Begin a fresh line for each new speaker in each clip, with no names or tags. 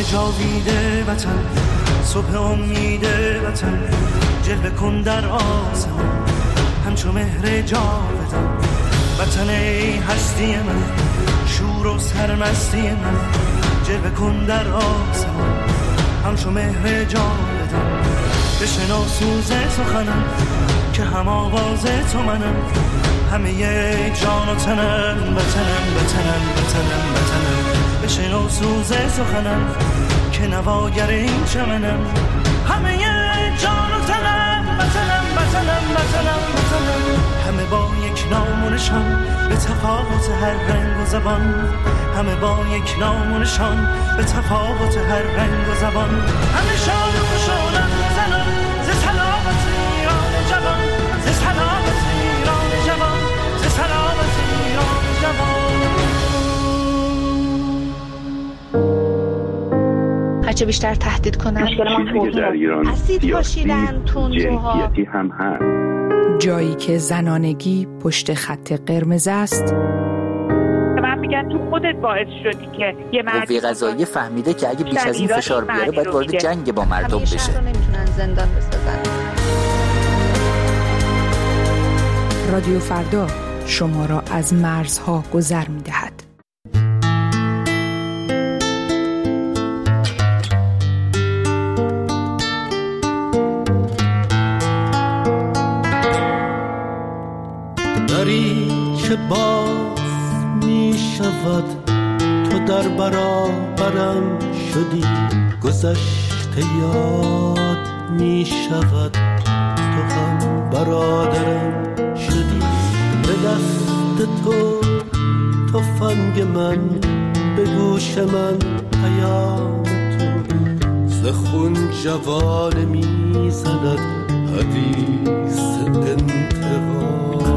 جاوید وطن، صبح امید وطن، جلوه کن در آسمان همچو مهر جاودان. وطن ای هستی من، شور و سرمستی من، جلوه کن در آسمان همچو مهر جاودان. بشنو سوز سخنم که هم آواز تو منم، همه جان و تنم وطنم وطنم وطنم وطنم. بشنو سوز سخنم که نواگر این چمنم، همه جان و تنم وطنم وطنم وطنم وطنم. همه با یک نام و نشان به تفاوت هر رنگ و زبان، همه با یک نام و نشان به تفاوت هر رنگ و زبان. همه شاد و خوشحالم زنان ز سلامت ایران جوان، ز سلامت ایران جوان، ز سلامت ایران جوان.
هرچه بیشتر تهدید کنن
چیزی در ایران
اسید پاشیدن، تندروها،
جنسیتی هم هست.
جایی که زنانگی پشت خط قرمز است.
من میگم تو خودت باعث شدی که یه
قوه قضاییه فهمیده که اگه بیش از این فشار بیاره باید وارد جنگ با مردم بشه.
شهر رو نمیتونن زندان بسازن.
رادیو فردا شما را از مرزها گذر می‌دهد.
دری که باز می شود، تو در برابرم شدی، گذشته یاد می شود، تو هم برادرم شدی. به دست تو تفنگ من، به گوش من پیام تو، ز خون جوانه می زند حدیث انتقام.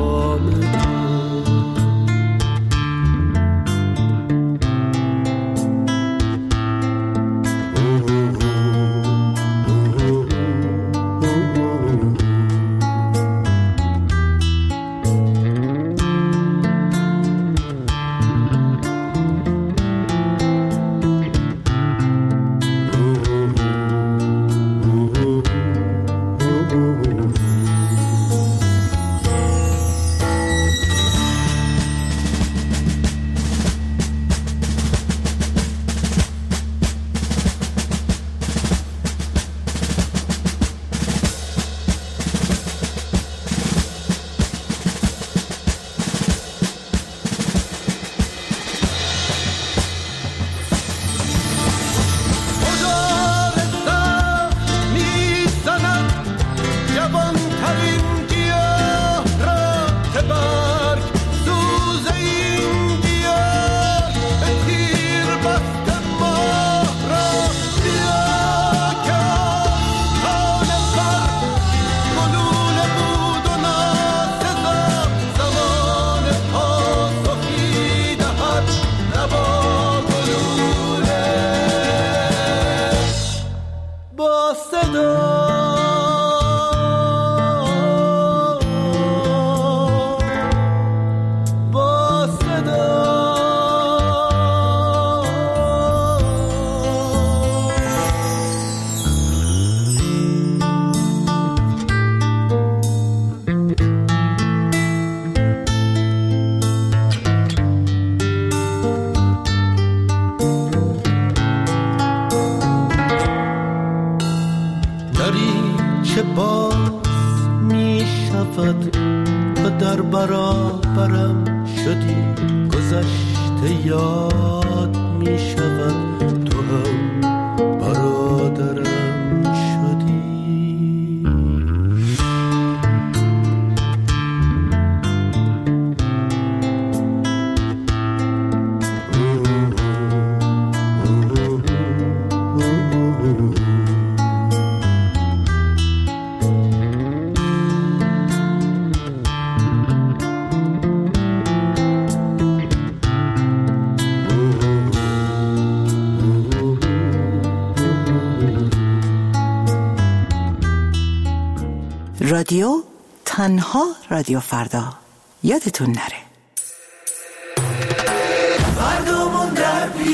رادیو تنها رادیو فردا، یادتون نره.
فردامون در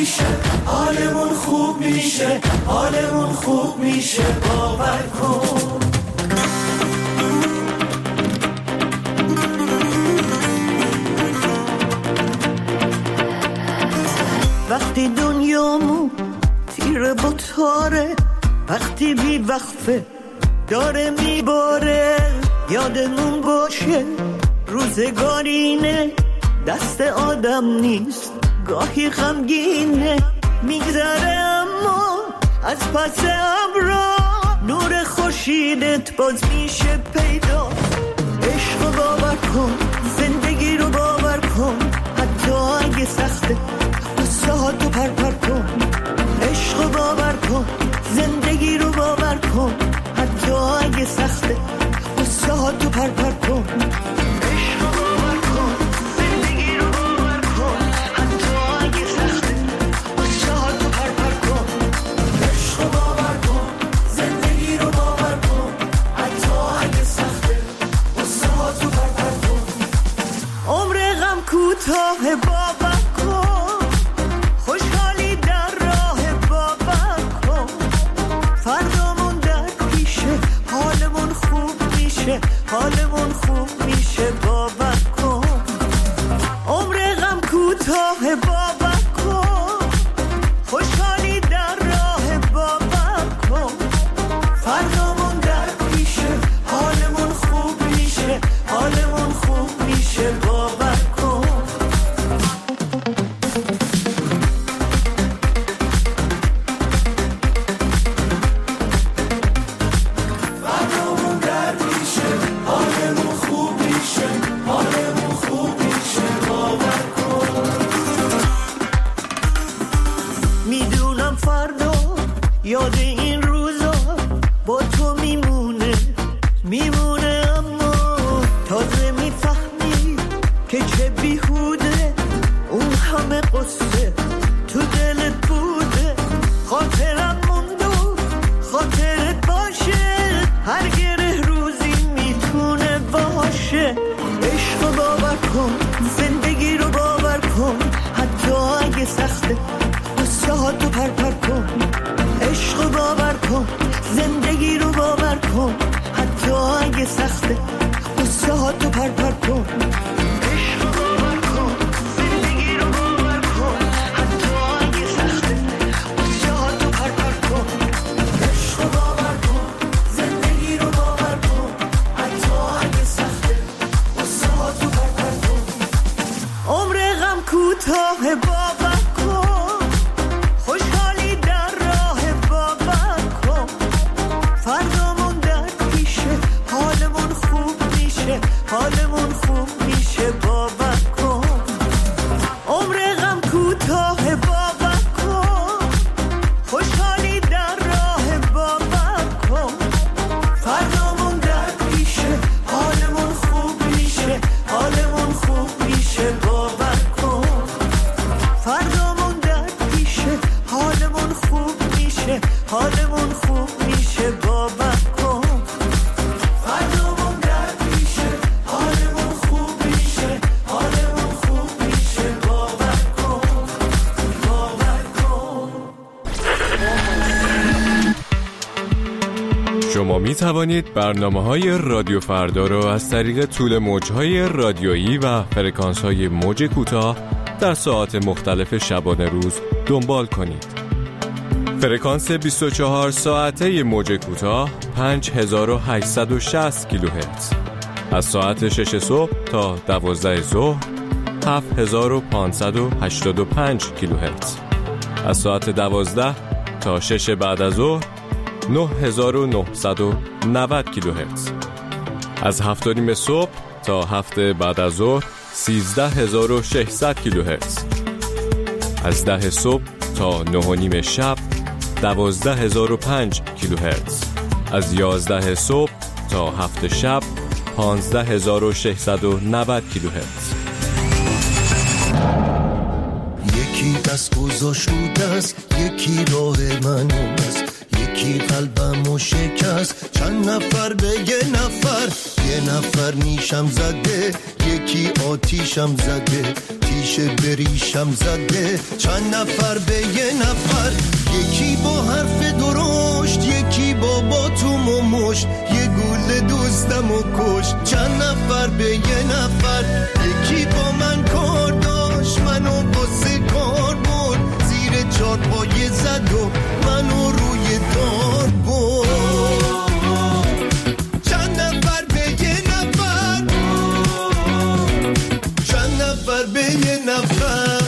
میشه، حالمون خوب میشه، حالمون خوب میشه، باور کن. وقتی دنیامون تیره با تاره، وقتی بی وقفه داره میباره، یادمون باشه روزگارینه، دست آدم نیست، گاهی غمگینه، میگذره اما از پس ابرا نور خورشیدت باز میشه پیدا. عشق رو باور کن، زندگی رو باور کن، حتی اگه سخته قصه ها تو پر کن. عشق رو باور کن، زندگی رو باور کن، حتی اگه سخته قصه ها تو پر کن. عشق رو باور کن، زندگی رو باور کن، حتی اگه سخته قصه ها تو پر کن. عشق رو باور کن، زندگی رو باور کن، حتی اگه سخته قصه ها تو پر کن. عمر غم کوتاه باور کن، خوشحالی در راه باور کن، فردامون در پیشه، حالمون خوب میشه، حالمون خوب میشه، باور کن. عمر غم کوتاه باور کن، خوشحالی در راه باور کن، فردامون در پیشه، حالمون خوب میشه، حالمون خوب میشه، باور کن. فردامون در پیشه، حالمون خوب میشه، حالمون خوب میشه، باور کن. میدونم فردا یاد این روزا با تو میمونه، میمونه، اما تازه میفهمی که چه بیهوده اون همه قصه تو دلت بوده. خاطرم موند و خاطرت باشه، هر گره روزی میتونه باشه. عشق رو باور کن، زندگی رو باور کن، حتی اگه سخته قصه ها تو پر کن. عشق رو باور کن، زندگی رو باور کن، حتی اگه سخته قصه ها تو پر کن. عشق رو باور کن، زندگی رو باور کن، حتی اگه سخته قصه ها تو پر کن. عشق رو باور کن، زندگی رو باور کن، حتی اگه سخته قصه ها تو پر کن. عمر غم کوتاه باور کن، خوشحالی در راه باور کن، فردامون در پیشه، حالمون خوب میشه، حالمون خوب میشه، باور کن. عمر غم کوتاه باور کن، خوشحالی در راه باور کن، فردامون در پیشه، حالمون خوب میشه، حالمون خوب میشه، باور کن. فردامون در پیشه، حالمون خوب میشه، حالمون خوب میشه، باور کن. فردامون در پیشه، حالمون خوب میشه، حالمون خوب میشه، باور کن، باور کن.
شما می توانید برنامه‌های رادیو فردا را از طریق طول موج‌های رادیویی و فرکانس‌های موج کوتاه در ساعات مختلف شبانه روز دنبال کنید. فرکانس 24 ساعته موج کوتاه 5860 کیلوهرتز از ساعت 6 صبح تا 12 ظهر 7585 کیلوهرتز، از ساعت 12 تا 6 بعد از ظهر 9990 کیلوهرتز، از 7:30 صبح تا 7 بعد از ظهر 13600 کیلوهرتز، از 10 صبح تا 9:30 شب 12005 کیلوهرتز، از 11 صبح تا 7 شب 15690 کیلوهرتز.
یکی دست گذاشته است، یکی راه من است، یکی قلبمو شکست، چند نفر به یه نفر نیشم زده، یکی آتیشم زده، یکیشه بریشم زده چند نفر به یه نفر، یکی با حرف درشت یکی با باتوم و مشت، یه گوله دوستم و کشت چند نفر به یه نفر، یکی با من کار داشت منو باسه کار برد، زیر چار پایه زد و منو روی دار برد، چند نفر به یه نفر، چند نفر به یه نفر.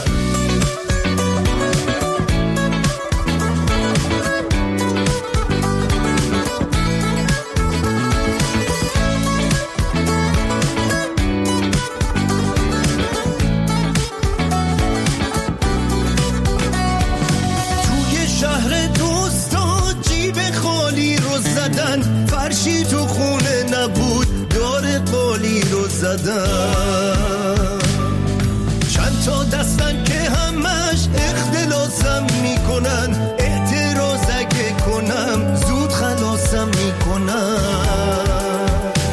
فرشی تو خونه نبود دار قالی رو زدن، چند تا دستن که همش اختلاسم میکنن، اعتراض اگه کنم زود خلاصم میکنن،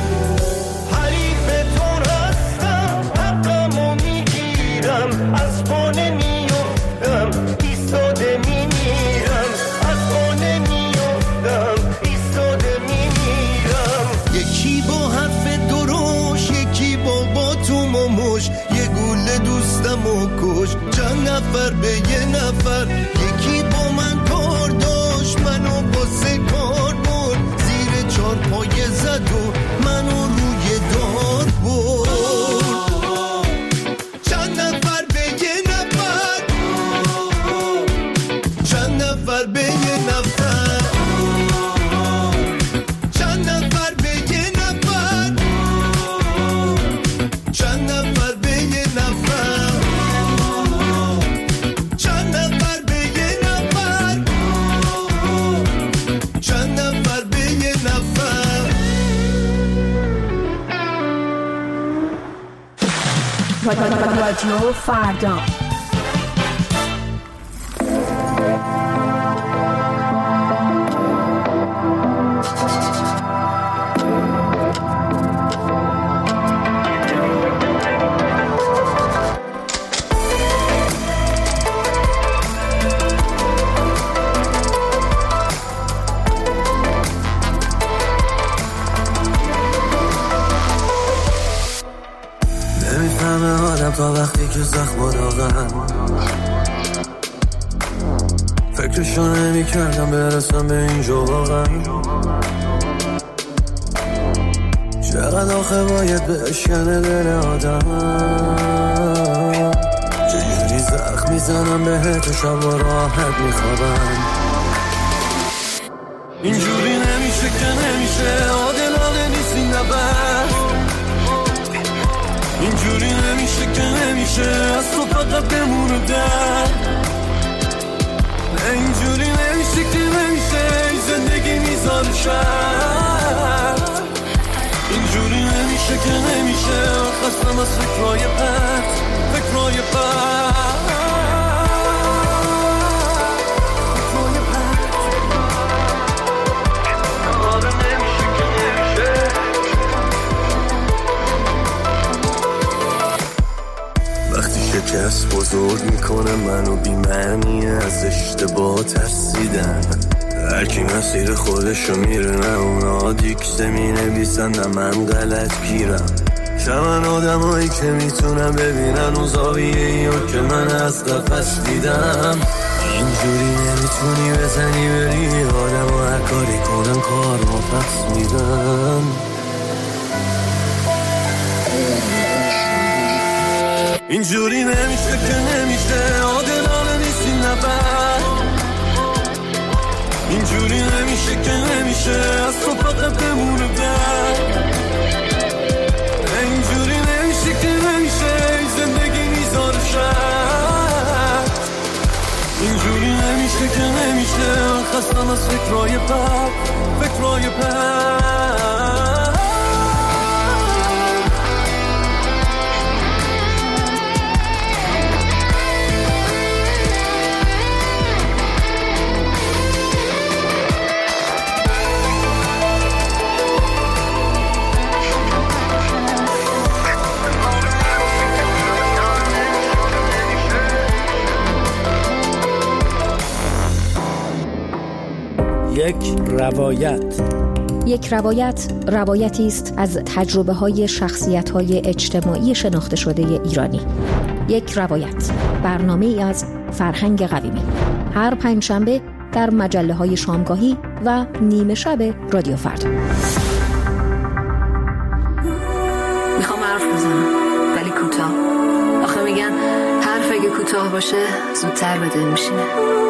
حریفتون هستم حقمو میگیرم، از خونه میفتم ایستاده میمیرم، از خونه میفتم ایستاده میمیرم، یکی با حرف دروش یکی با باتوم و مش، یه گوله دوستم و کش چند نفر به یه نفر، یکی با من کار داشت منو باسه کار برد، زیر چار پایه زد و منو روی دار برد، چند نفر به یه نفر، چند نفر به یه نفر، چند نفر به یه نفر، چند نفر به یه نفر، چند نفر به یه نفر، چند نفر به یه نفر.
رادیو فردا.
نمیفهمه آدم تا وقتی که زخم داغن، فکرشو نمی کردم برسم به اینجا واقعا، چقدر آخه باید بشکنه دل آدم، چجوری زخم میزنم بهت و شب و راحت میخوابم، اینجوری نمیشه که نمیشه، عادلانه نیست این نبرد، اینجوری نمیشه که نمیشه، از تو فقط بمونه درد، اینجوری نمیشه که نمیشه، این زندگی میذاره شرط، اینجوری نمیشه که نمیشه، خستم از فکرهای پرت، فکرهای پرت. شکست بزرگ میکنه منو بی‌معنی، از اشتباه ترسیدن، هرکی مسیر خودشو میره، نه اونا دیکسه مینویسن نه من غلط گیرم، شمن آدمایی که میتونم ببینن و زاویه‌ایو که من از قفس دیدم، اینجوری نمیتونی بزنی بری آدم و هر کاری کنن کار ما پس میدن، اینجوری نمیشه که نمیشه، عادلانه نیست این نبرد، اینجوری نمیشه که نمیشه، از تو فقط بمونه درد، اینجوری نمیشه که نمیشه، این زندگی میذاره شرط، اینجوری نمیشه که نمیشه، خستم از فکرهای بد، فکرهای بد.
یک روایت.
یک روایت روایتی است از تجربه‌های شخصیت‌های اجتماعی شناخته شده ایرانی. یک روایت، برنامه‌ای از فرهنگ قویمی. هر پنجشنبه در مجله‌های شامگاهی و نیمه شب رادیو فردا.
میخوام حرف بزنم ولی کوتاه. آخه میگن حرف اگه کوتاه باشه زودتر به دل میشینه.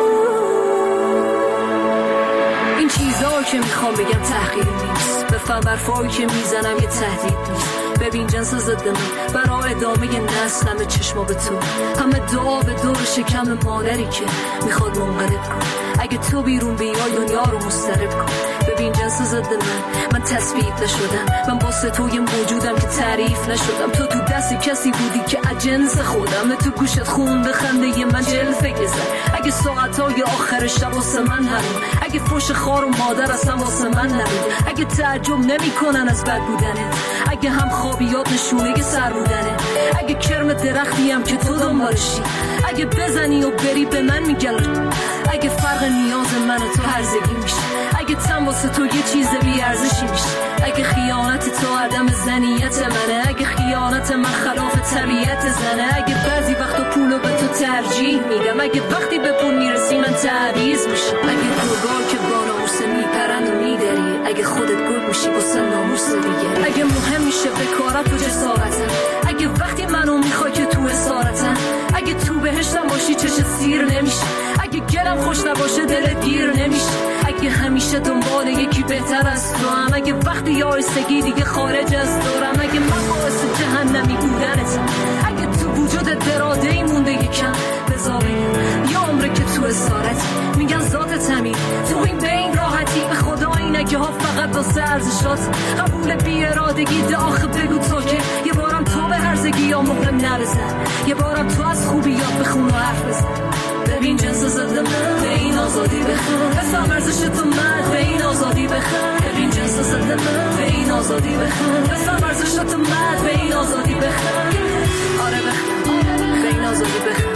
این چیزا که میخوام بگم تحقیری نیست. بفهم برفایی که میزنم یه تهدید نیست. ببین جنس ضد من برای ادامه نسل همه چشما به تو، همه دعا به دور شکم مادری که میخواد منقلب کن. اگه تو بیرون بیای دنیا رو مضطرب کن. ببین جنس ضد من تثبیت نشدم. من واسه تو یه موجودم که تعریف نشدم. تو دست کسی بودی که اجنس خودم. نه تو گوشت خونده خنده ی من جلفه گذر. اگه ساعتای آخر شب واسه من نبود، اگه فوش خار و مادر اصلا واسه من نبود، اگه تعجب نمی کنن از بد بودنت، اگه هم خوابیات نشونه سر بودنه، اگه کرم درختیم که تو دنبالشی، اگه بزنی و بری به من میگل، اگه فرق نیاز من و تو هرزگی میشه، اگه تن واسه تو یه چیز بی ارزشی میشه، اگه خیانت تو عدم زنیت منه، اگه خیانت من خلاف طبیعت زنه، اگه بعضی وقتا پولو به تو ترجیح میدم، اگه وقتی به پول میرسی من تعویض میشم، اگه گرگا که با ناموس میپرند و میدری، اگه خودت گرگ میشی واسه ناموس دیگه، اگه مهم میشه بکارت و جسارتم، اگه وقتی منو میخوای که تو اسارتم، اگه تو بهشتم باشی چشت سیر نمیشه، اگه گلم خوش نباشه دلت گیر نمیشه، اگه همیشه دنبال یکی بهتر از تو هم، اگه وقتی یائسگی دیگه خارج از دورم، اگه من باعث جهنمی بودنتم، اگه تو وجودت دراده‌ای مونده یکم بذار بگم یا عمره که تو اسارت میگن ذاتت همین تو این بین راحتی، به خدا این اگه ها فقط واسه ارزشات قبول بی ارادگی ده آخه بگو تو که یه بارم تو به هرزگی یا مهرم نرسن، یه بارم تو از خوبیات بخون و حرف بزن، ببین جنس ضد من به این آزادی بخون، بفهم ارزش تو مرد به این آزادی بخون، ببین جنس ضد من به این آزادی بخون، بفهم ارزش تو مرد به این آزادی بخون، آره بخون به این آزادی بخون.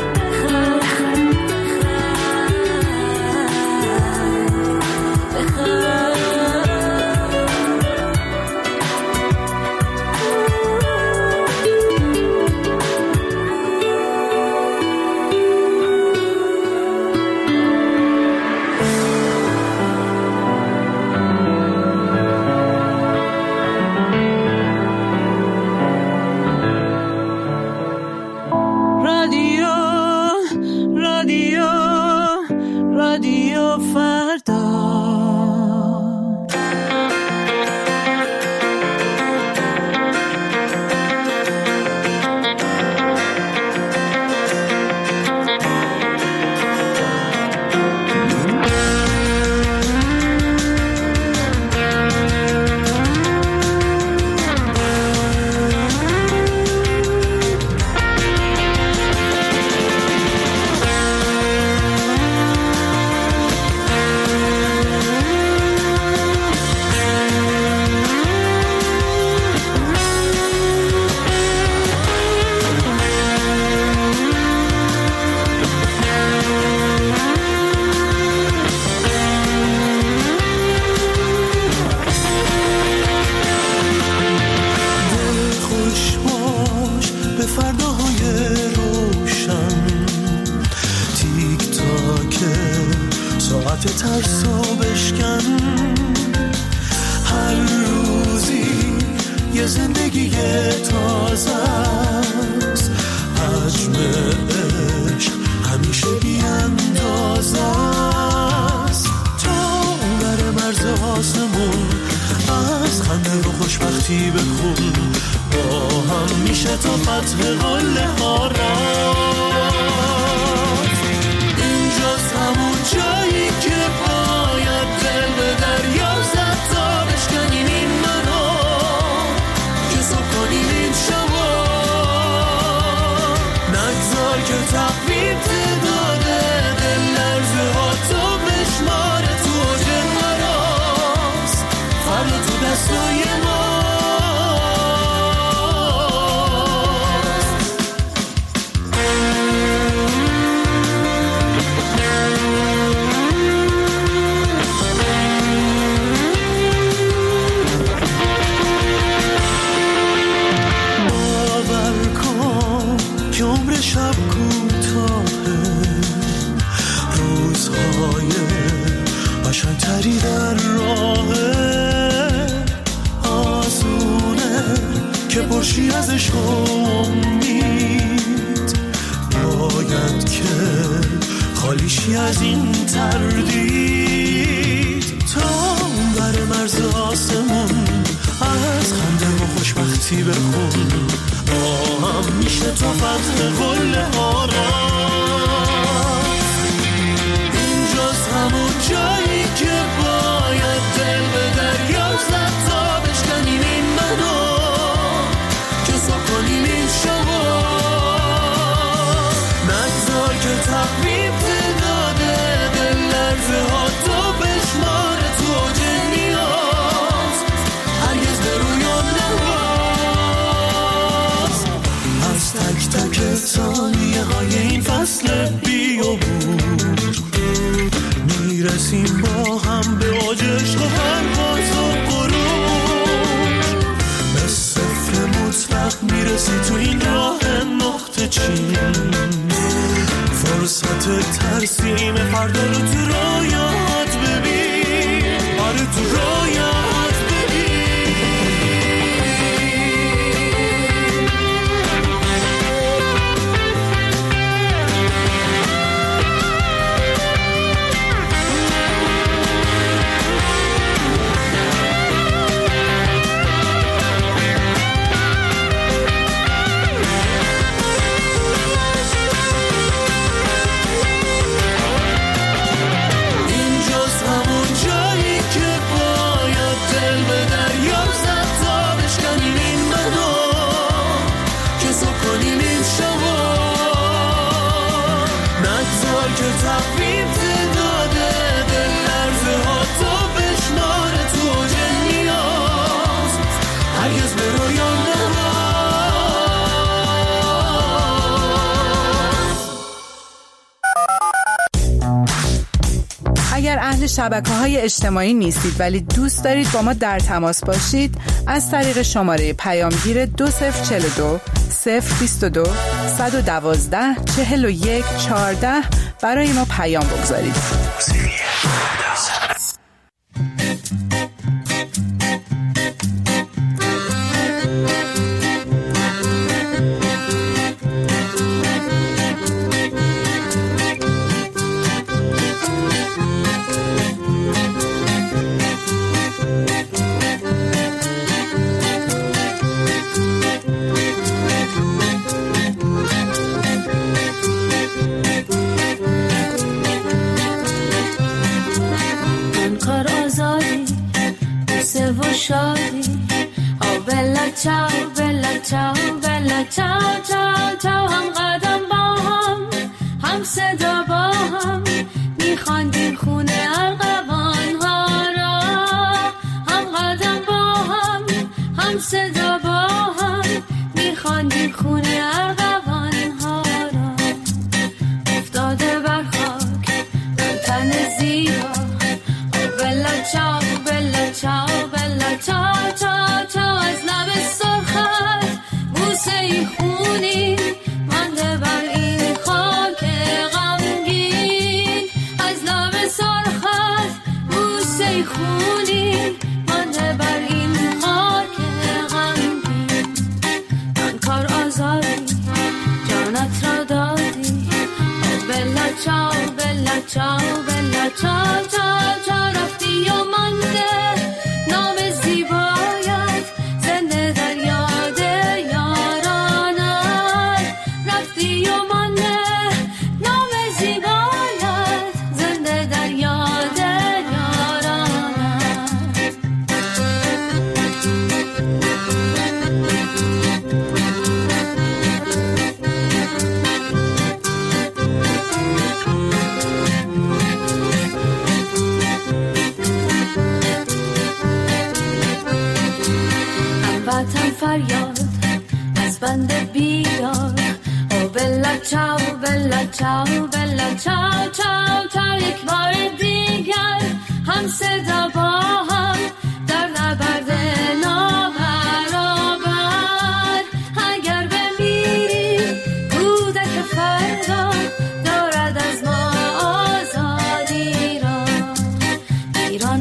سری در راه آسونه که پرشی از عشق و امید، باید که خالیشی از این تردید. تا بر مرز آسمون از خنده و خوشبختی بخون، هم میشه تا فتح قل آراز. اینجاست همون جایی که باید دل به دریا زد تا بشکنیم این منو، که صبح کنیم این شما. نگذار که تقویم تعداده دل لرزه ها تو بشماره تو اوج نیاز، هرگز به رویان نواز. از تک تک ثانیه های این فصل بی‌عبور میرسیم با هم به اوج عشق و پرواز و غرور. به صفر مطلق میرسی تو این راه نقطه چین، فرصت ترسیم فردا رو تو رویات ببین، آره تو رویات ببین.
اگر اهل شبکه‌های اجتماعی نیستید ولی دوست دارید با ما در تماس باشید، از طریق شماره پیامگیر 2042 022 112 41 14 برای ما پیام بگذارید.
هم قدم با هم، هم صدا با هم، میخواندیم خونه ارغوان ها را. هم قدم با هم، هم صدا با هم، میخواندیم خونه ارغوان ها را. افتاده بر خاک تن زیبا، بلا چاو بلا چاو بلا چاو چاو چاو. از لب سرخت بوسه ای خونی مانده بر این خاک غمگین. از لب سرخت بوسه ای خونی مانده بر این خاک غمگین. من کار آزادی جانت را دادی، بلا چاو بلا چاو بلا چاو چاو چاو. رفتی و مانده نام زیبایت زنده در یاد یارانت. رفتی و مانده نام زیبایت زنده در یاد یارانت. هموطن فریاد از بند بیدار، او بلا چاو بلا چاو بلا چاو چاو چاو. یک بار دیگر هم صدا با هم در نبرد نابرابر. اگر بمیریم کودک فردا دارد از ما آزادی را. ایران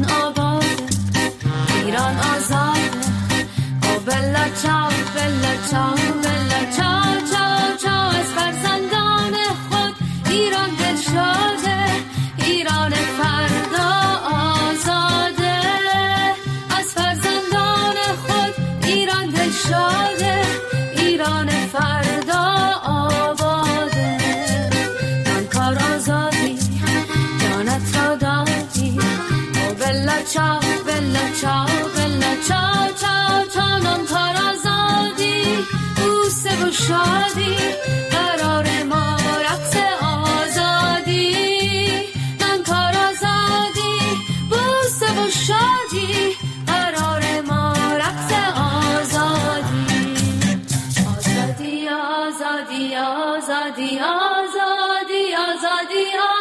bella ciao bella ciao bella ciao ciao ciao non کار آزادی بوسه و شادی قرار ما رقص آزادی من کار آزادی بوسه و شادی قرار ما رقص آزادی آزادی آزادی آزادی آزادی آزادی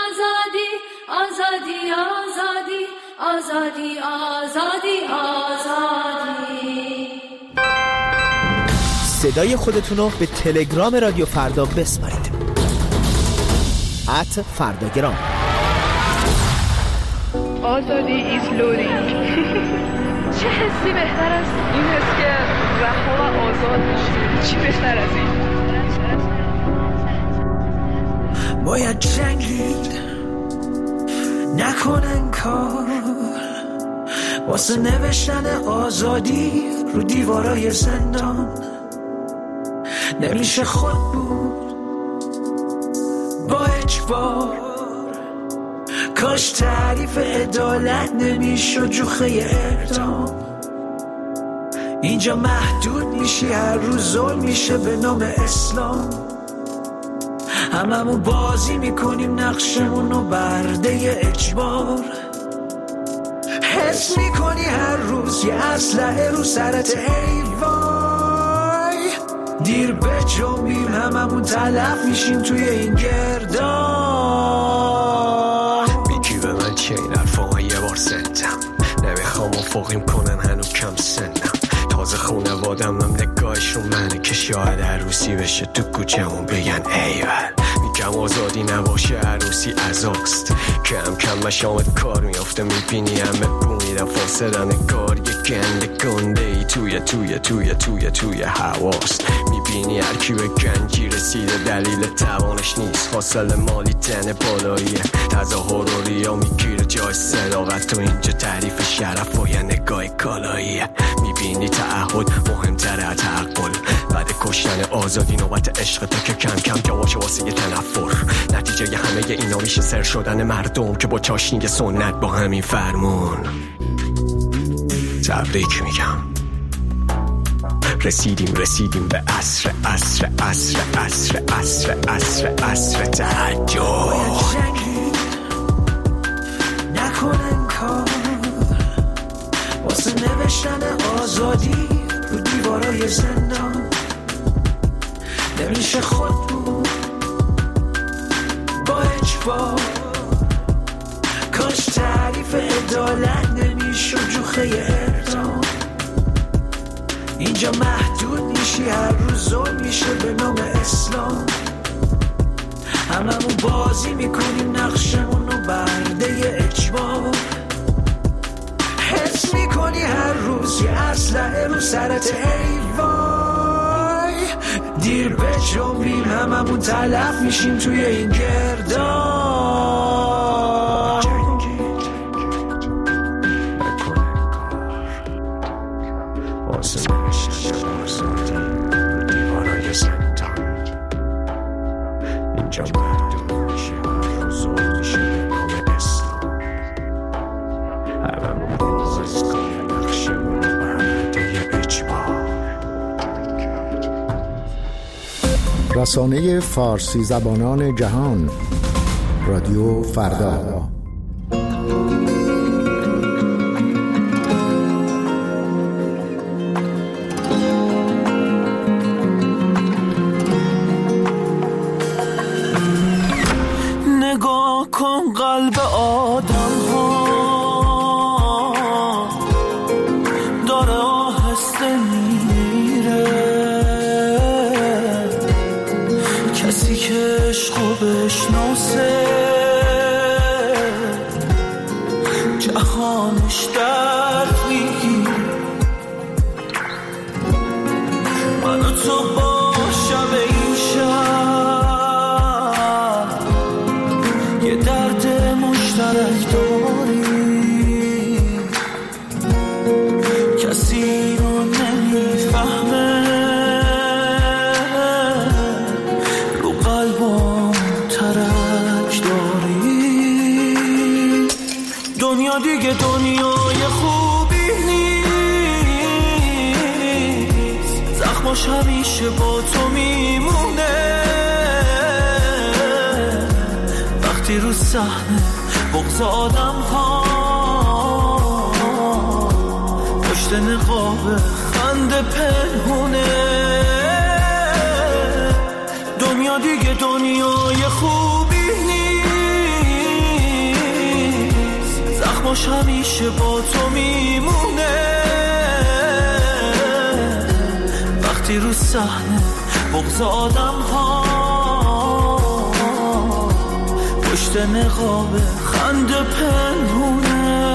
آزادی آزادی آزادی آزادی آزادی.
صدای خودتون رو به تلگرام رادیو فردا بسپارید. @فرداگرام.
آزادی ایز لودینگ. چه حسی بهتر از این حس که رها و آزاد بشی؟ چی بهتر از این؟
باید جنگید نکنن کار واسه نوشتن آزادی رو دیوارای زندان. نمیشه خود بود با اجبار، کاش تعریف عدالت نمیشد جوخه اعدام. اینجا محدود میشی، هر روز ظلم میشه به نام اسلام. هممون بازی میکنیم نقشمونو برده اجبار. حس میکنی هر روز یه اسلحه رو سرت، ای وای دیر به جنبیم، هممون تلف میشیم توی این گردان.
میگی به من چه این حرفا، یه بار زندم نمیخوام افقیم کنن هنو کم سنم. تازه خونوادم هم نگاهش رو منه که شاید عروسی بشه تو کوچمون بگن ایول. میگم آزادی نباشه عروسی عزاست، کم کم مشامت کار میافته. میبینی همه بومیدن فاصله نگار، یه گنده گنده ای توی توی توی توی توی حواست. میبینی هر کی به گنجی رسیده دلیل توانش نیست، فاصله مالی تن بالاییه. تظاهر و ریا میگیره جای صداقت، تو اینجا تعریف شرف و یه نگاه کالاییه. میبینی تعهد مهمتره از تعقل، بعد کشتن آزادی نوبت عشق تو که کم کم جواشه واسه یه تنفر. نتیجه همه اینا میشه سر شدن مردم که با چاشنی سنت با همین فرمون. تبریک میگم، رسیدیم به عصر عصر عصر عصر عصر عصر عصر تهجد.
نکنن کار واسه نوشتن آزادی رو دیوارای زندان. نمیشه خود بود با اجبار، کاش تعریف عدالت نمیشد جوخه اعدام. اینجا محدود میشی، هر روز ظلم میشه به نام اسلام. هممون بازی میکنیم نقشمونو برده اجبار. حس میکنی هر روز یه اسلحه رو سرت، ای وای دیر به جنبیم، هممون تلف میشیم توی این گردان.
رسانه فارسی زبانان جهان، رادیو فردا.
نگاه کن قلب آدم ها داره آهسته میره، کسی که عشقو بشناسه جهانش درد میگیره. من و تو با شب این شب یه درد مشترک داریم، کسی رو نمیفهمه، رو قلبم ترک داریم. دنیا دنیا دیگه دنیای خوبی نیست، زخماش همیشه با تو میمونه. وقتی رو صحنه بغض آدم ها پشت نقاب خنده پنهونه. دنیا دیگه دنیای خوبی نیست، زخماش همیشه با تو میمونه. وقتی رو صحنه بغض آدم ها پشت نقاب خنده پنهونه.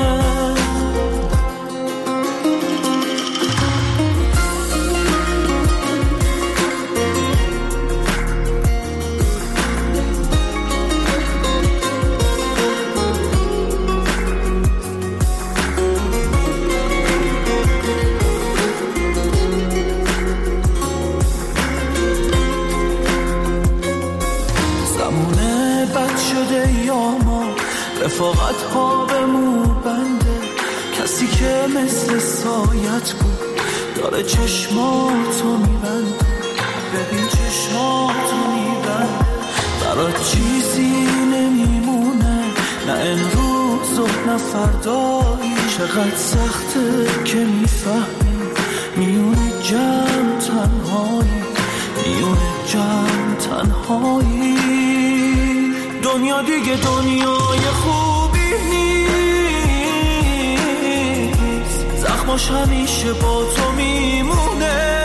رفاقت ها به مو بنده، کسی که مثل سایت بود داره چشماتو میبنده. ببین چشماتو میبنده، برات چیزی نمیمونه، نه امروز و نه فردایی. چقدر سخته که میفهمی میونه جمع تنهایی، میونه جمع تنهایی. دنیا دیگه دنیای خوبی نیست، زخماش همیشه با تو میمونه.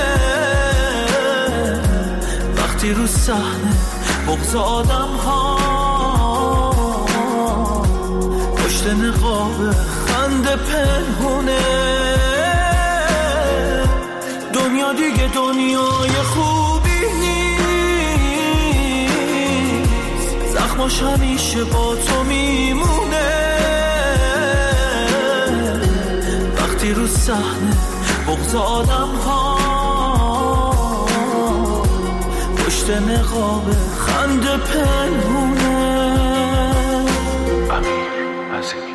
وقتی رو صحنه بغض آدم ها پشت نقاب خنده پنهونه. دنیا دیگه دنیای خوبی نیست، زخماش همیشه با تو میمونه. وقتی رو صحنه بغض آدم ها پشت نقاب خنده پنهونه.
امیر عظیمی.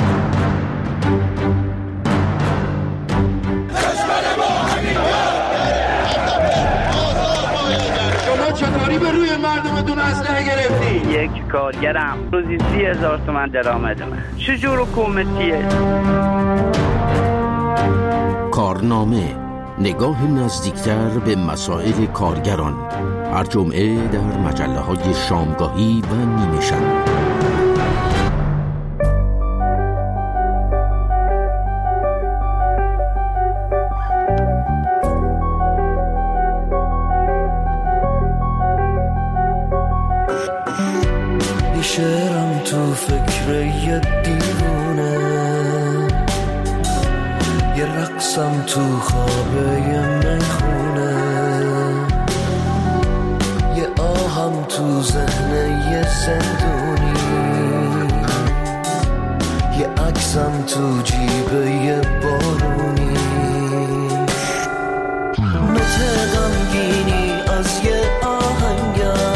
شما چطوری به روی مردمتون اسلحه گرفتی؟
یک کارگرم روزی 30,000 تومان درآمد من. چجور حکومتیه؟
کارنامه، نگاه نزدیکتر به مسائل کارگران، هر جمعه در مجله‌های شامگاهی و نیمه شب.
شعرم تو فکر یه دیوونه، یه رقصم تو خوابه یه میخونه، یه آهم تو ذهن یه زندونی، یه عکسم تو جیب یه بارونی، نوت غمگینی از یه آهنگر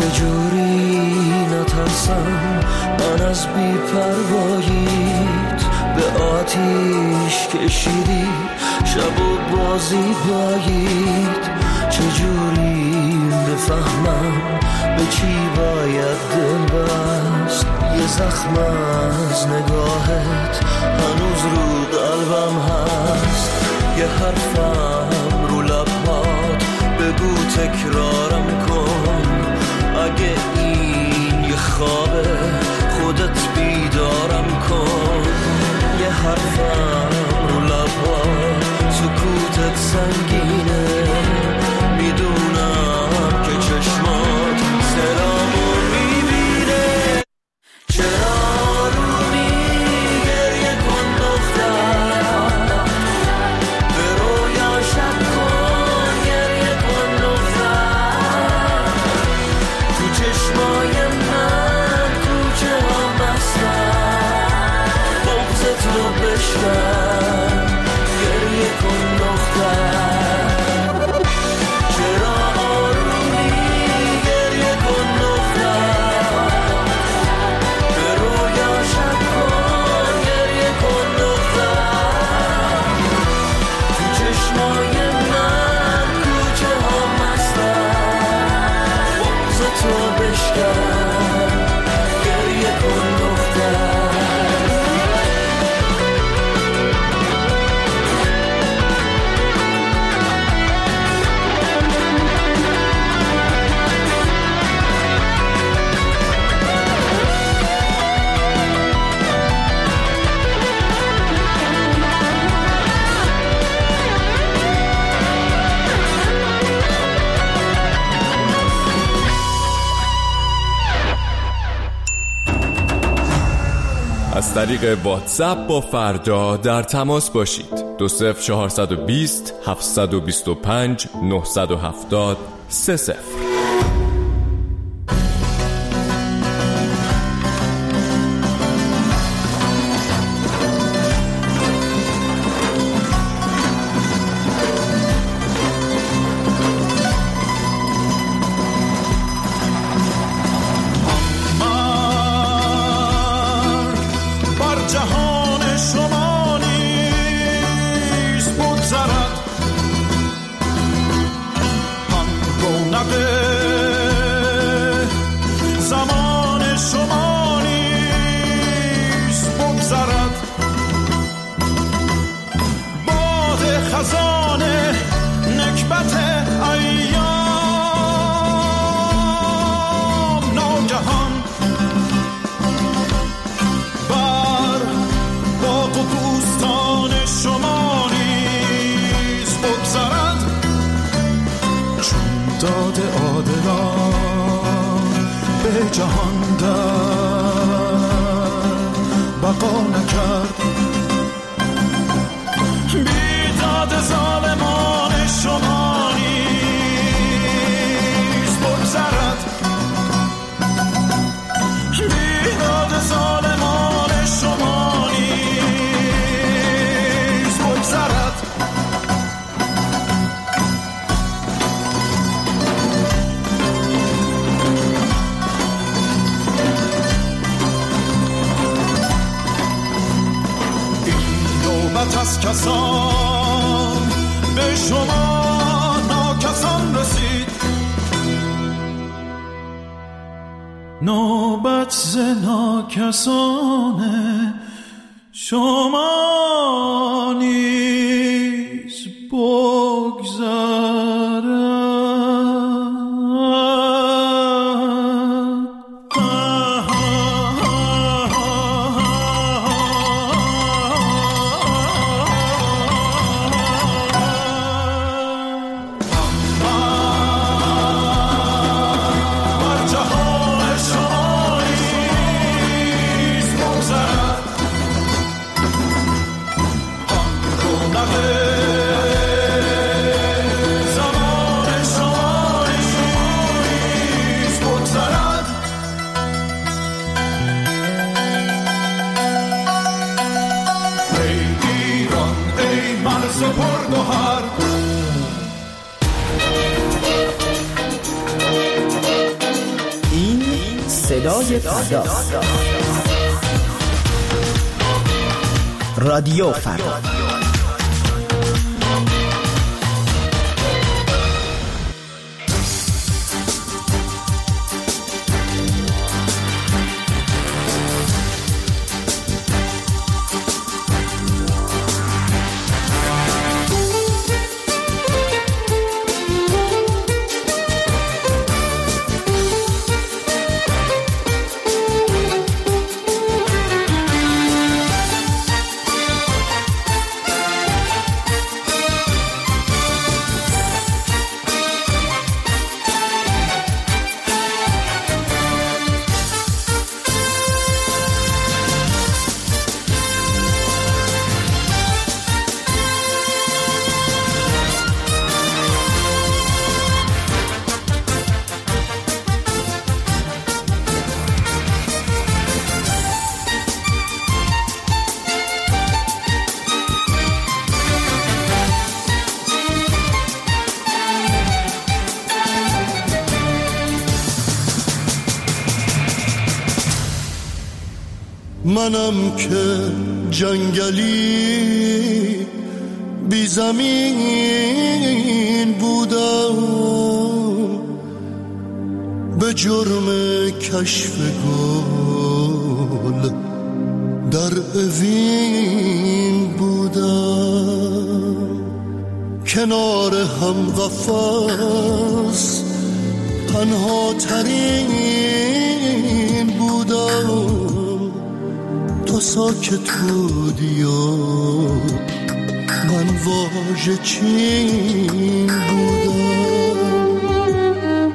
من از بی‌پرواییت،
به آتیش کشیدی، شب و بازی باید. چجوری بفهمم به چی باید دل بست؟ یه زخم از نگاهت هنوز رو قلبم هست. یه حرفم رو لبات بگو تکرارم کن. اگه این یه خوابه خودت بیدارم کن. یه حرفم رو لبات سکوتت سنگینه. میدونم که چشمات سرامو میبینه. چرا رومی گریه کن دختر، به رویا شب کن گریه کن دختر. تو چشمای من کوچه ها بستن، بغضت رو بشکن گریه کن دختر.
از طریق واتساپ با فردا در تماس باشید. 20420 725 970 30.
جهان در بقا نکرد. بیداد ظالمان شما نیز بگذرد. بیداد ظالمان شما نیز بگذرد. از کسان به شما ناکسان رسید. نوبت ز ناکسان شما نیز بگذرد.
صدای فردا. رادیو فردا.
منم که جنگلی بی زمین بودم، به جرم کشف گل در اوین بودم، کنار هم قفس تنها ترین بودم، تو ساکت بودی و من واژه چین بودم.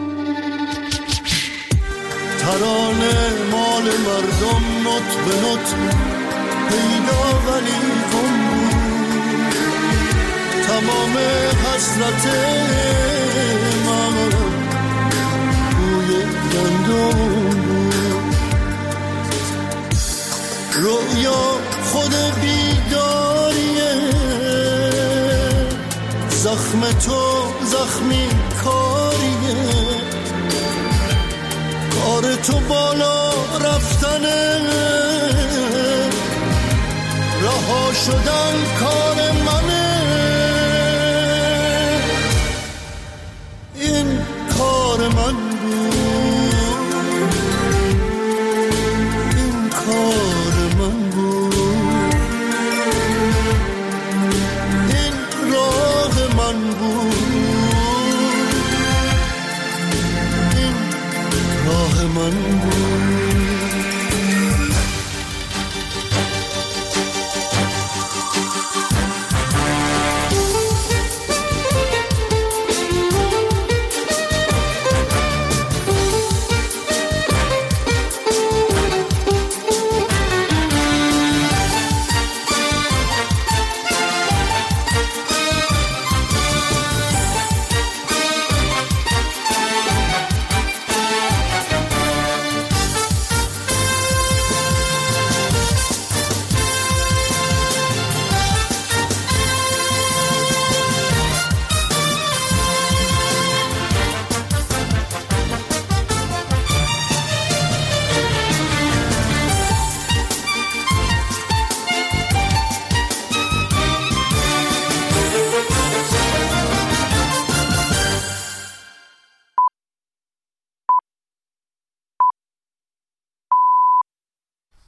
ترانه مال مردم نوت به نوت پیدا ولی گم بود، تمام حسرت من بوی گندم بود. رویا خود بیداریه، زخم تو زخمی کاریه، کار تو بالا رفتنه، رها شدن کار